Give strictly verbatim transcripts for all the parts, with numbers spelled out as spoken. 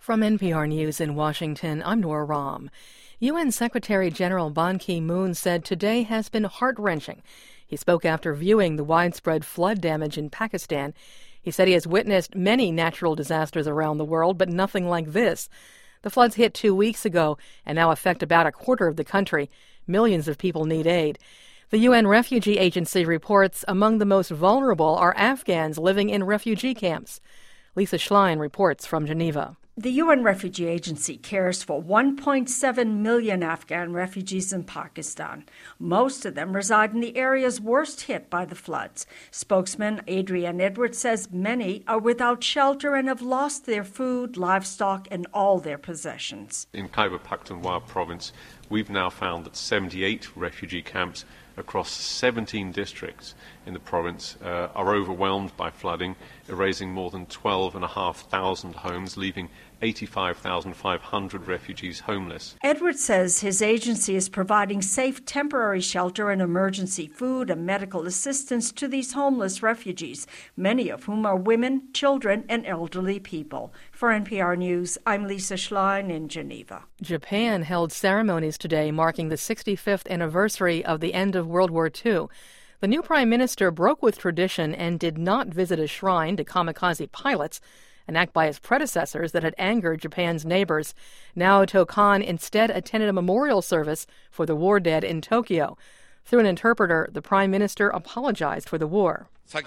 From N P R News in Washington, I'm Nora Rahm. U N Secretary General Ban Ki-moon said today has been heart-wrenching. He spoke after viewing the widespread flood damage in Pakistan. He said he has witnessed many natural disasters around the world, but nothing like this. The floods hit two weeks ago and now affect about a quarter of the country. Millions of people need aid. The U N Refugee Agency reports among the most vulnerable are Afghans living in refugee camps. Lisa Schlein reports from Geneva. The U N Refugee Agency cares for one point seven million Afghan refugees in Pakistan. Most of them reside in the areas worst hit by the floods. Spokesman Adrienne Edwards says many are without shelter and have lost their food, livestock, and all their possessions. In Khyber Pakhtunkhwa province, we've now found that seventy-eight refugee camps across seventeen districts in the province uh, are overwhelmed by flooding, erasing more than twelve thousand five hundred homes, leaving eighty-five thousand five hundred refugees homeless. Edwards says his agency is providing safe temporary shelter and emergency food and medical assistance to these homeless refugees, many of whom are women, children, and elderly people. For N P R News, I'm Lisa Schlein in Geneva. Japan held ceremonies today marking the sixty-fifth anniversary of the end of World War Two. The new prime minister broke with tradition and did not visit a shrine to kamikaze pilots, an act by his predecessors that had angered Japan's neighbors. Naoto Kan instead attended a memorial service for the war dead in Tokyo. Through an interpreter, the prime minister apologized for the war.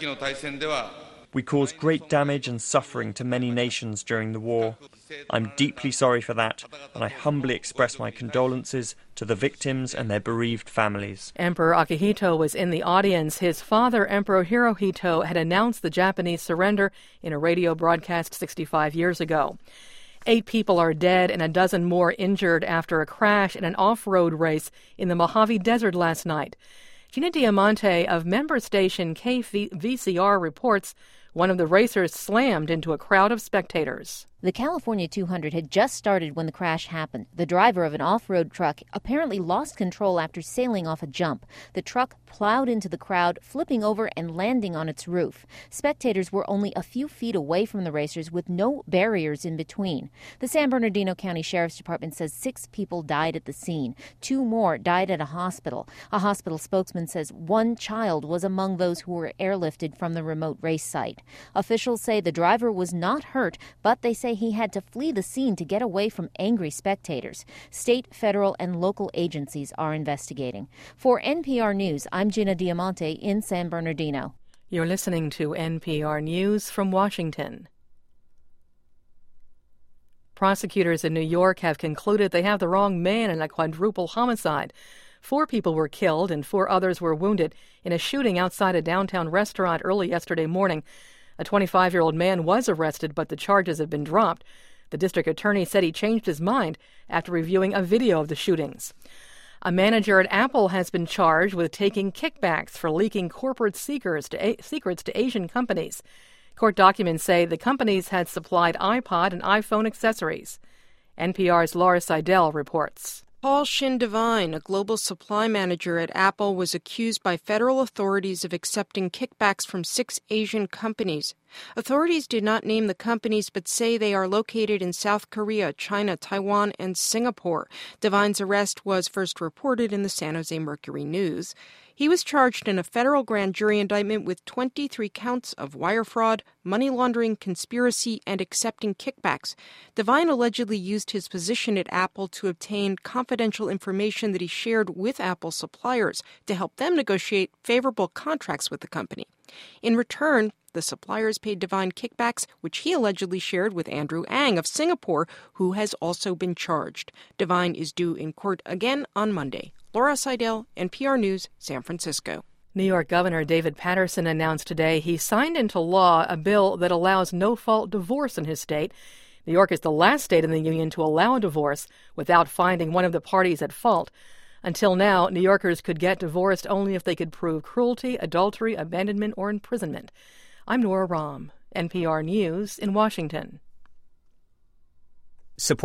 We caused great damage and suffering to many nations during the war. I'm deeply sorry for that, and I humbly express my condolences to the victims and their bereaved families. Emperor Akihito was in the audience. His father, Emperor Hirohito, had announced the Japanese surrender in a radio broadcast sixty-five years ago. Eight people are dead and a dozen more injured after a crash in an off-road race in the Mojave Desert last night. Gina Diamante of member station K V C R reports one of the racers slammed into a crowd of spectators. The California two hundred had just started when the crash happened. The driver of an off-road truck apparently lost control after sailing off a jump. The truck plowed into the crowd, flipping over and landing on its roof. Spectators were only a few feet away from the racers with no barriers in between. The San Bernardino County Sheriff's Department says six people died at the scene. Two more died at a hospital. A hospital spokesman says one child was among those who were airlifted from the remote race site. Officials say the driver was not hurt, but they say he had to flee the scene to get away from angry spectators. State, federal, and local agencies are investigating. For N P R News, I'm Gina Diamante in San Bernardino. You're listening to N P R News from Washington. Prosecutors in New York have concluded they have the wrong man in a quadruple homicide. Four people were killed and four others were wounded in a shooting outside a downtown restaurant early yesterday morning. A twenty-five-year-old man was arrested, but the charges have been dropped. The district attorney said he changed his mind after reviewing a video of the shootings. A manager at Apple has been charged with taking kickbacks for leaking corporate secrets to, a- secrets to Asian companies. Court documents say the companies had supplied iPod and iPhone accessories. N P R's Laura Seidel reports. Paul Shin Devine, a global supply manager at Apple, was accused by federal authorities of accepting kickbacks from six Asian companies. Authorities did not name the companies but say they are located in South Korea, China, Taiwan, and Singapore. Devine's arrest was first reported in the San Jose Mercury News. He was charged in a federal grand jury indictment with twenty-three counts of wire fraud, money laundering, conspiracy, and accepting kickbacks. Devine allegedly used his position at Apple to obtain confidential information that he shared with Apple suppliers to help them negotiate favorable contracts with the company. In return, the suppliers paid Devine kickbacks, which he allegedly shared with Andrew Ang of Singapore, who has also been charged. Devine is due in court again on Monday. Laura Seidel, N P R News, San Francisco. New York Governor David Paterson announced today he signed into law a bill that allows no-fault divorce in his state. New York is the last state in the union to allow a divorce without finding one of the parties at fault. Until now, New Yorkers could get divorced only if they could prove cruelty, adultery, abandonment, or imprisonment. I'm Nora Rahm, N P R News in Washington. Support